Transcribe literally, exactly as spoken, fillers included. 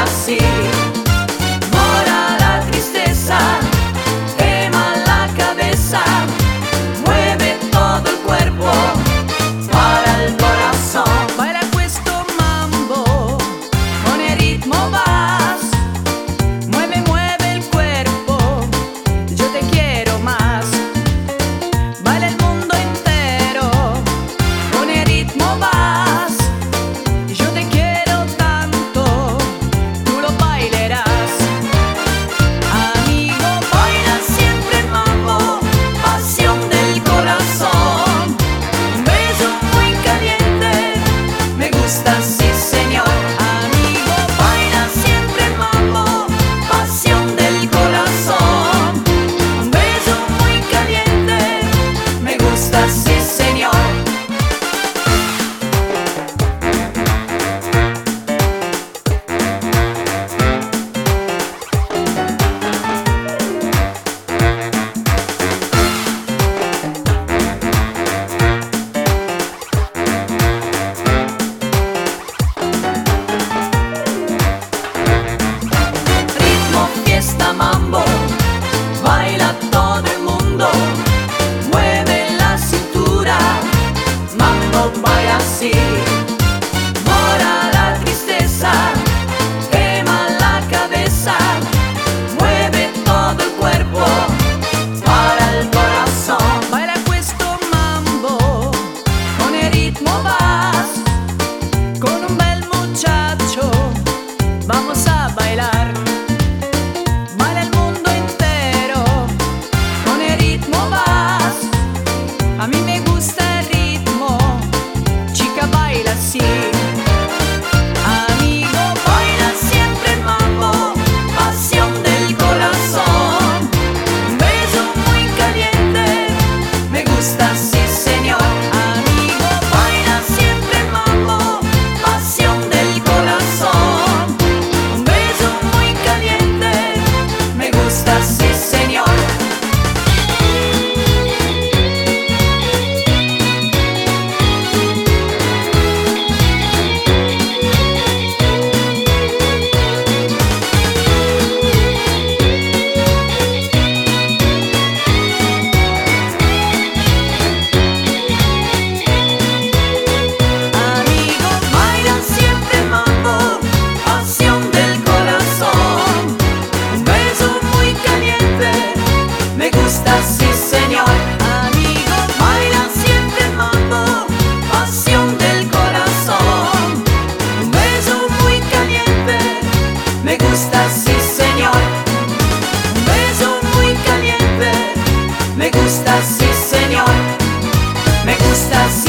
así. Mora la tristeza, quema la cabeza, mueve todo el cuerpo para el corazón. Baila questo mambo, con el ritmo vas. Mueve, mueve el cuerpo, yo te quiero más. Baila el mundo entero, con el ritmo vas. Yo te quiero tanto, tú lo bailarás. Amigo, Baila siempre el mambo, pasión del corazón. Un beso muy caliente, me gusta, sí señor. amigo, Baila siempre el mambo, pasión del corazón. Un beso muy caliente, me gusta, sí señor. Ritmo, fiesta, mambo, baila todo el mundo, mueve la cintura, mambo baila así. Mora la tristeza, quema la cabeza, mueve todo el cuerpo para el corazón. baila questo mambo, con el ritmo vas. Con un bel muchacho vamos a bailar. Baila el mundo entero, con el ritmo vas. A mí me gusta el ritmo, chica baila así. Amigo, Baila siempre el mambo, pasión del corazón. Un beso muy caliente, me gusta, sí señor. amigo, Baila siempre el mambo, pasión del corazón. Un beso muy caliente, me gusta, sí señor. amigo, Baila siempre el mambo, pasión del corazón. Un beso muy caliente, me gusta, sí señor. amigo, Baila siempre el mambo, pasión del corazón. Un beso muy caliente, me gusta, sí señor. Un beso muy caliente, me gusta, sí señor. Me gusta, sí